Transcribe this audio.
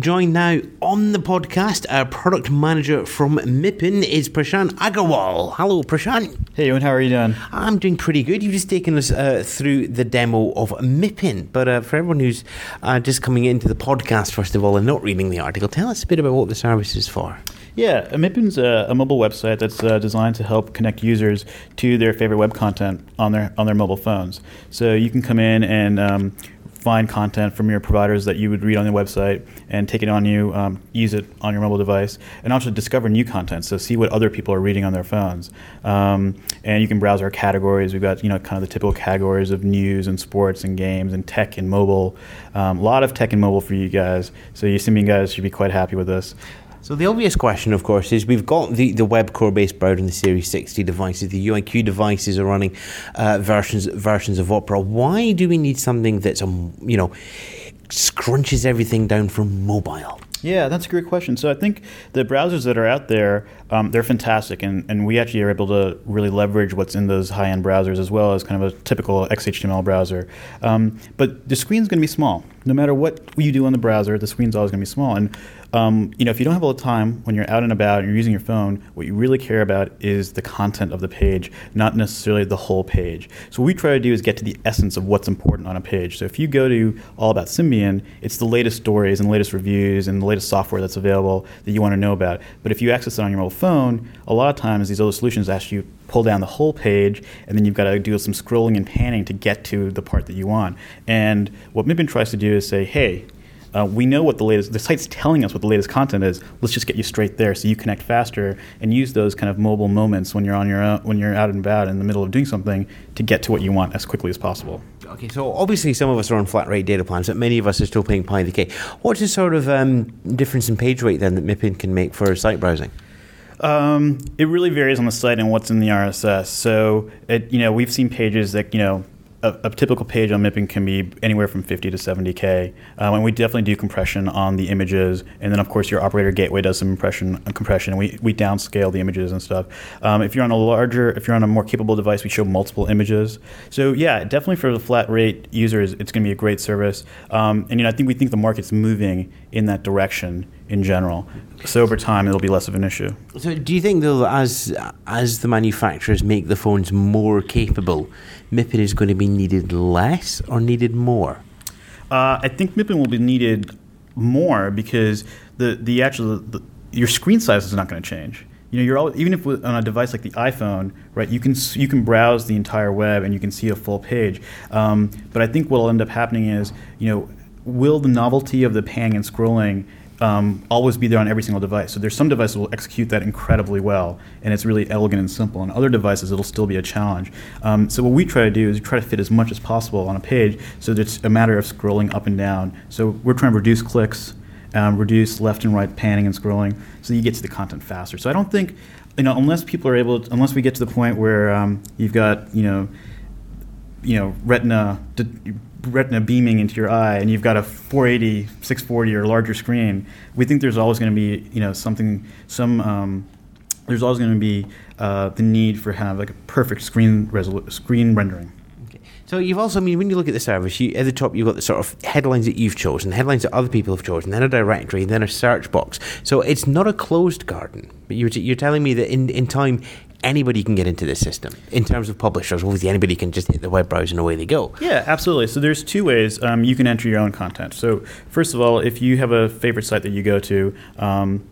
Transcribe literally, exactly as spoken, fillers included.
joined now on the podcast, our product manager from MIPIN is Prashant Agarwal. Hello, Prashant. Hey, Ewan, how are you doing? I'm doing pretty good. You've just taken us uh, through the demo of MIPIN. But uh, for everyone who's uh, just coming into the podcast, first of all, and not reading the article, tell us a bit about what the service is for. Yeah, MIPIN's a, a mobile website that's uh, designed to help connect users to their favorite web content on their on their mobile phones. So you can come in and um, find content from your providers that you would read on the website and take it on you, um, use it on your mobile device, and also discover new content. So see what other people are reading on their phones. Um, and you can browse our categories. We've got you know kind of the typical categories of news and sports and games and tech and mobile. Um, a lot of tech and mobile for you guys. So you Symbian guys should be quite happy with this. So the obvious question, of course, is we've got the, the web core-based browser and the Series sixty devices. The U I Q devices are running uh, versions versions of Opera. Why do we need something that's, um, you know, scrunches everything down for mobile? Yeah, that's a great question. So I think the browsers that are out there, um, they're fantastic, and, and we actually are able to really leverage what's in those high-end browsers as well as kind of a typical X H T M L browser. Um, but the screen's going to be small. No matter what you do on the browser, the screen's always going to be small. And um, you know, if you don't have all the time when you're out and about and you're using your phone, what you really care about is the content of the page, not necessarily the whole page. So what we try to do is get to the essence of what's important on a page. So if you go to All About Symbian, it's the latest stories and the latest reviews and the latest software that's available that you want to know about. But if you access it on your mobile phone, a lot of times these other solutions ask you pull down the whole page, and then you've got to do some scrolling and panning to get to the part that you want. And what MIPIN tries to do is say, hey, uh, we know what the latest, the site's telling us what the latest content is. Let's just get you straight there so you connect faster and use those kind of mobile moments when you're on your own, when you're out and about in the middle of doing something to get to what you want as quickly as possible. Okay, so obviously some of us are on flat rate data plans, but many of us are still paying Pi the K. What's the sort of um, difference in page rate then that MIPIN can make for site browsing? Um, it really varies on the site and what's in the R S S. So, it, you know, we've seen pages that, you know, a, a typical page on MIPIN can be anywhere from fifty to seventy K. Um, and we definitely do compression on the images. And then, of course, your operator gateway does some impression, uh, compression. And we, we downscale the images and stuff. Um, if you're on a larger, if you're on a more capable device, we show multiple images. So, yeah, definitely for the flat rate users, it's going to be a great service. Um, and, you know, I think we think the market's moving in that direction in general. So over time, it'll be less of an issue. So do you think, though, that as, as the manufacturers make the phones more capable, MIPIN is going to be needed less or needed more? Uh, I think MIPIN will be needed more because the, the actual the, your screen size is not going to change. You know, you're all, even if on a device like the iPhone, right? You can you can browse the entire web and you can see a full page. Um, but I think what will end up happening is, you know, will the novelty of the panning and scrolling Um, always be there on every single device. So there's some devices that will execute that incredibly well, and it's really elegant and simple. And other devices, it'll still be a challenge. Um, so what we try to do is try to fit as much as possible on a page, so that it's a matter of scrolling up and down. So we're trying to reduce clicks, um, reduce left and right panning and scrolling, so you get to the content faster. So I don't think, you know, unless people are able, to, unless we get to the point where um, you've got, you know, you know, retina. To, retina beaming into your eye and you've got a four eighty, six forty or larger screen, we think there's always going to be, you know, something, some, um, there's always going to be uh, the need for kind of like a perfect screen resolu- screen rendering. Okay. So you've also, I mean, when you look at the service, you, at the top you've got the sort of headlines that you've chosen, headlines that other people have chosen, then a directory, then a search box. So it's not a closed garden, but you're, t- you're telling me that in, in time, anybody can get into this system. In terms of publishers, obviously anybody can just hit the web browser and away they go. Yeah, absolutely. So there's two ways um, you can enter your own content. So first of all, if you have a favorite site that you go to, um,